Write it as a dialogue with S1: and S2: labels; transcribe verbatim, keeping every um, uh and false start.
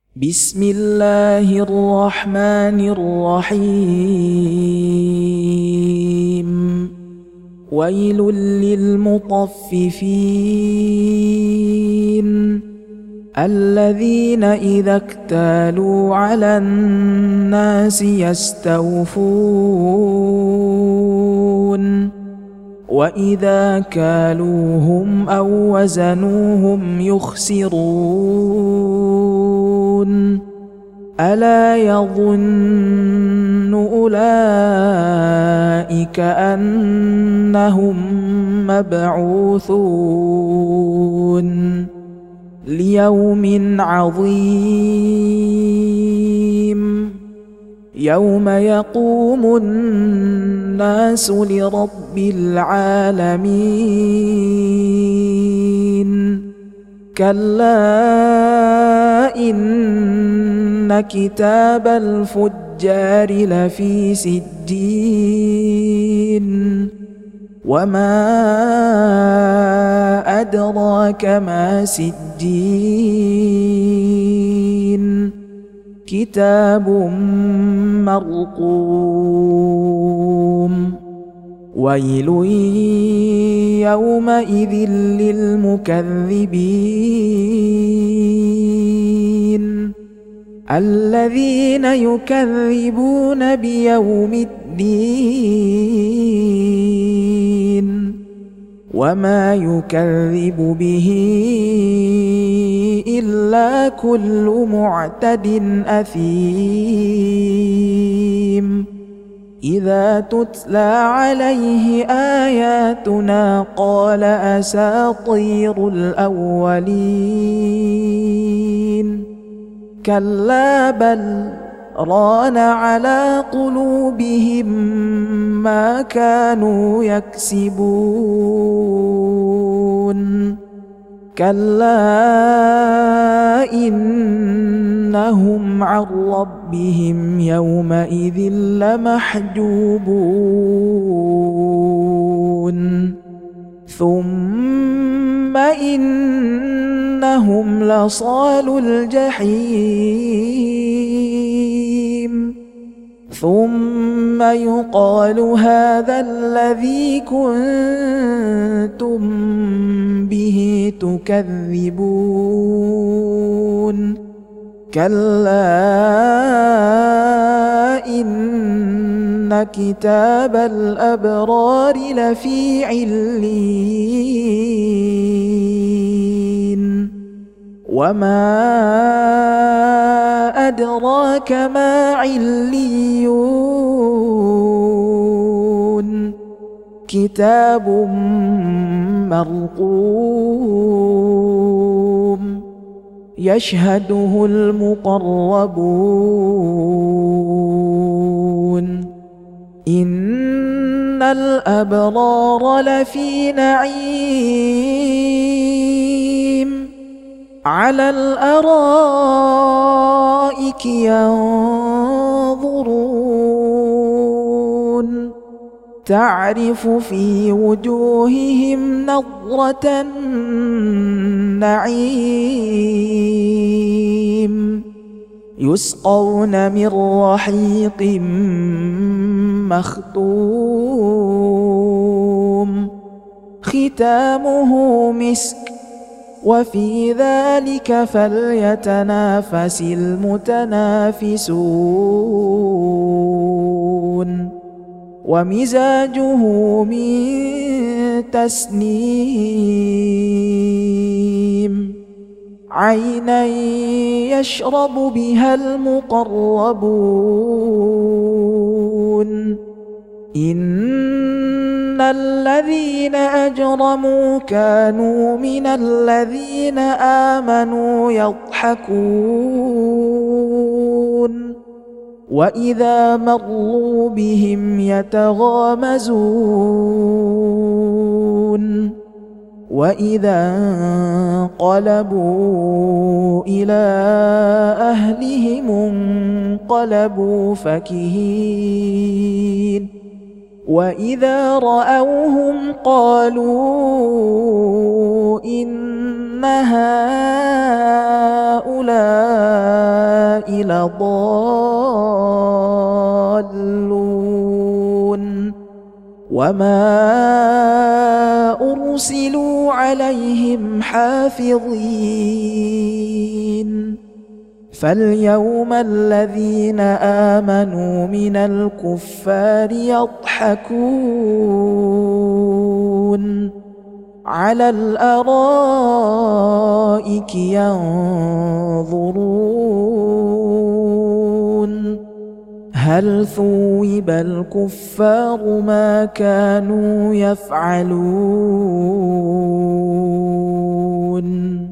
S1: بسم الله الرحمن الرحيم ويل للمطففين الذين إذا اكتالوا على الناس يستوفون وإذا كالوهم أو وزنوهم يخسرون ألا يظن أولئك أنهم مبعوثون ليوم عظيم يوم يقوم الناس لرب العالمين كلا إن كتاب الفجار لفي سجين وما أدراك ما سجين كتاب مرقوم ويل يومئذ للمكذبين الذين يكذبون بيوم الدين وما يكذب به إلا كل معتد أثيم إذا تتلى عليه آياتنا قال أساطير الأولين كلا بل ران على قلوبهم ما كانوا يكسبون كلا إنهم عن ربهم يومئذ لمحجوبون ثم إنهم لصالو الجحيم ثم يقال هذا الذي كنتم به تكذبون كلا إن كتاب الأبرار لفي عليين وما أدراك ما عليون كتاب مرقوم يشهده المقربون إن الأبرار لفي نعيم على الأرائك ينظرون تعرف في وجوههم نضرة النعيم يسقون من رحيق مختوم ختامه مسك وفي ذلك فليتنافس المتنافسون ومزاجه من تسنيم عينا يشرب بها المقربون إن الذين أجرموا كانوا من الذين آمنوا يضحكون وإذا مروا بهم يتغامزون وإذا انقلبوا إلى أهلهم انقلبوا فكهين وإذا رأوهم قالوا إن هؤلاء لضالون وما أرسلوا عليهم حافظين فاليوم الذين آمنوا من الكفار يضحكون على الأرائك ينظرون هل ثوب الكفار ما كانوا يفعلون